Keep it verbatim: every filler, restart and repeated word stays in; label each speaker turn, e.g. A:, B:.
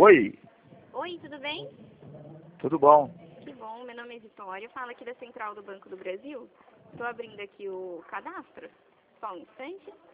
A: Oi,
B: Oi, tudo bem?
A: tudo bom?
B: Que bom, meu nome é Vitória, eu falo aqui da Central do Banco do Brasil. Estou abrindo aqui o cadastro. Só um instante.